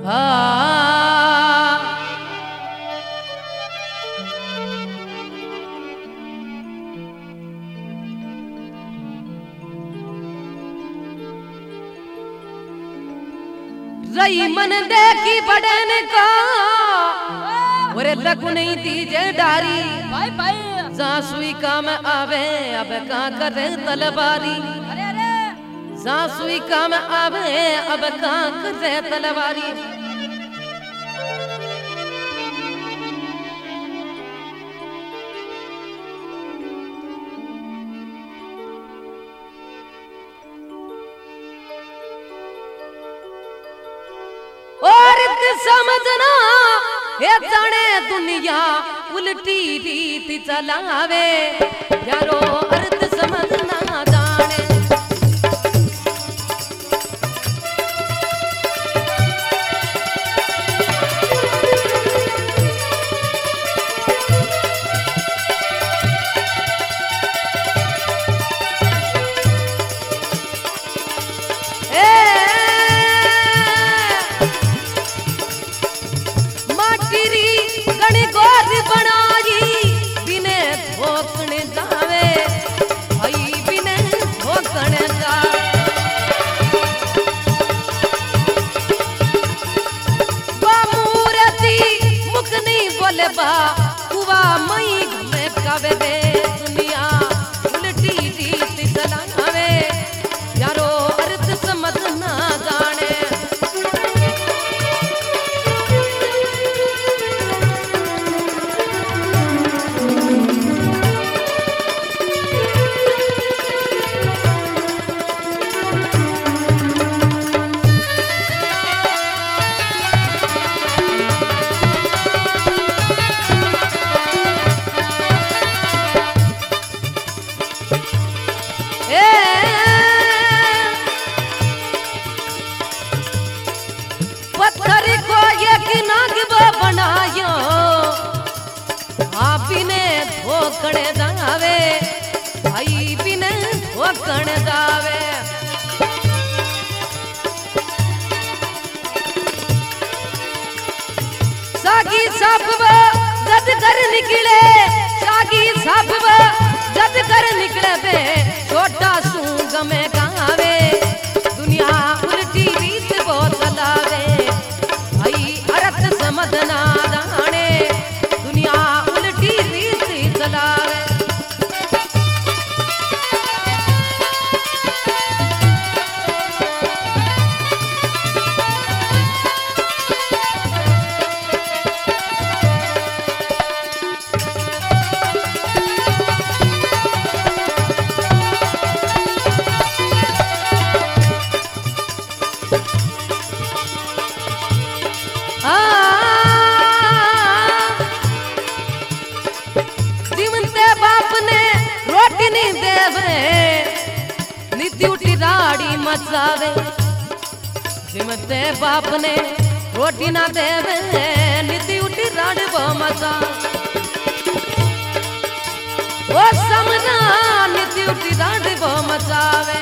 रही मन देखी बड़न का और लगू नहीं दीजे डारी भाई भाई सासुई काम आवे अब का करे तलवारी सासुई काम आवे अब का करे तलवारी और समझना ये जाने दुनिया उल्टी रीत चलावे यारो अर्थ समझना जाने कुआ मई घमे कवे दे दुनिया उल्टी रीत चलावे यारो अर्थ समझ ना जाने धोकड़ दावे भाई बिने धोकड़ दावे सागी सब जद कर निकले सागी सब जद कर निकले बे छोटा सूंग में गावे दुनिया उल्टी रीत वो चलावे भाई अर्थ समझना जाने दुनिया उल्टी रीत चलावे मचावे जिमते बाप ने रोटी ना देवे नीति उठी राड वो मचा वो समना नीति उठी राड वो मचावे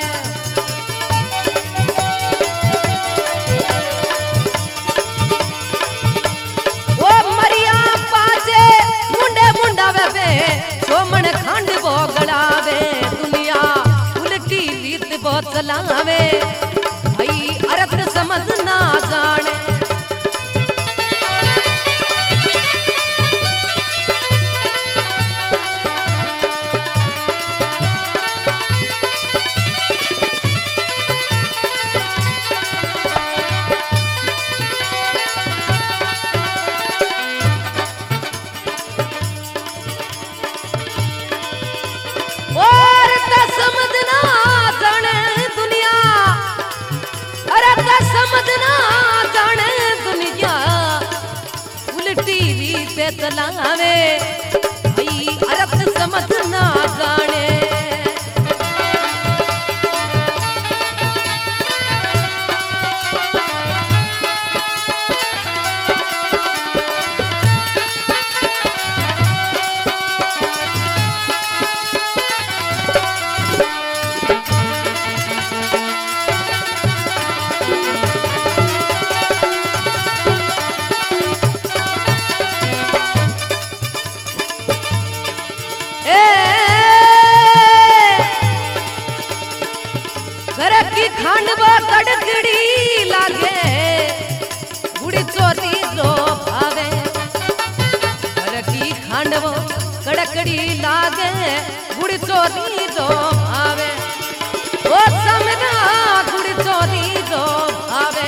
वो मरिया पाचे मुंडे मुंडा वे सोमन खंड वो गड़ावे दुनिया उल्टी रीत वो चलावे भाई अर्थ समझ ना जाने खांडवा कड़कड़ी लागे गुड़ी चोरी जो भावे घर की खांडवा कड़कड़ी लागे गुड़ी चोरी जो भावे ओ समरा गुड़ी चोरी जो भावे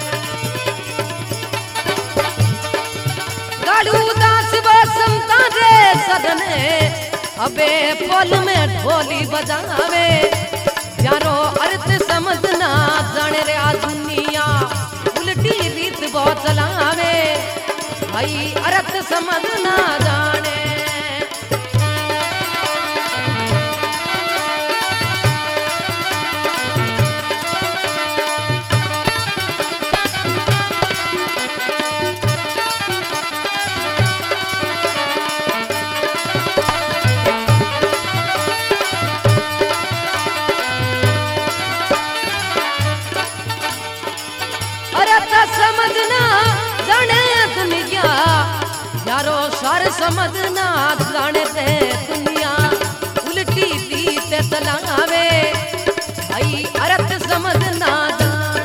गाड़ू दास बसंता रे सदने अबे पोल में ढोली बजावे यारो अर्थ समझना जाने रे आ दुनिया उल्टी रीत बहुत चलावे भाई अर्थ समझना जाने समझना जाने दुनिया यारो सार समझना जाने ते दुनिया उल्टी दीते चलावे भाई अर्थ समझना जाने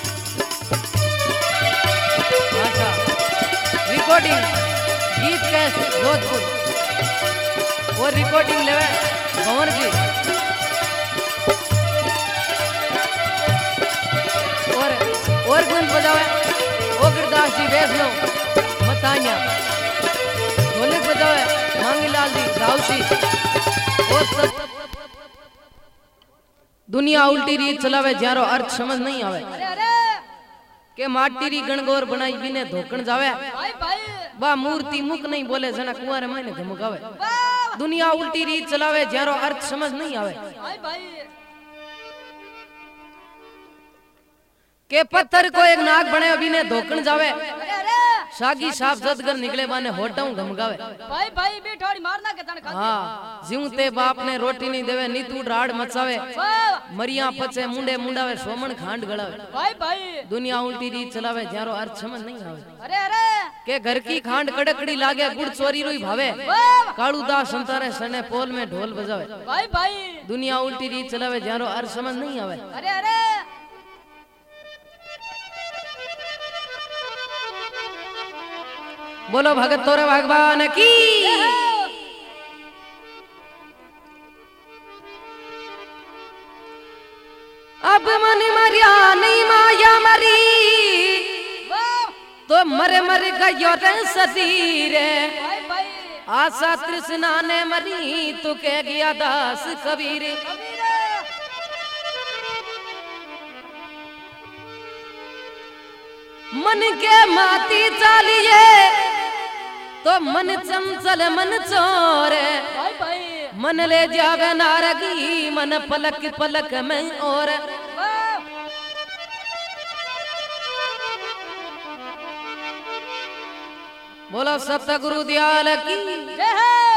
अच्छा रिकॉर्डिंग गीत के जोधपुर और रिकॉर्डिंग लेवे भंवर जी और गुंज बजावे ओगरदास जी वैष्णो मतानिया ढोलक बजावे मांगीलाल जी रावसी और सब दुनिया उल्टी रीत चलावे जारो अर्थ समझ नहीं आवे के माटी री गणगौर बनाई बिने धोकण जावे बा मूर्ति मुख नहीं बोले जना कुंवारे मायने धमकावे दुनिया उल्टी रीत चलावे जारो अर्थ समझ नहीं आवे के पत्थर को एक नाग बने अभी ने धोकण जावे सागी साफ सदगर निकले बाने होटाऊ घमगावे भाई भाई बेठोड़ी मारना के तन खाते हां जीवते बाप ने रोटी नहीं देवे नीतू राड मचावे मरिया पचे मुंडे मुंडावे सोमण खांड गड़ावे भाई भाई दुनिया उल्टी रीत चलावे जारो अर्थ समझ नहीं आवे अरे अरे के घर की खांड कड़कड़ी लागे गुड़ चोरी रोई भावे कालू दास संतारे सने पोल में ढोल बजावे भाई भाई दुनिया उल्टी रीत चलावे जारो अर्थ समझ नहीं आवे अरे अरे बोलो भगत तोरे भगवान की अब मन मरिया नहीं माया मरी तो मरे मर गयो रे सदीरे आशा तृष्णा ने मरी तो कह गया दास कबीर मन के माती चालिए तो मन चंचल मन चोर मन ले जावे नारगी मन पलक पलक में और बोलो सतगुरु दयाल की जय।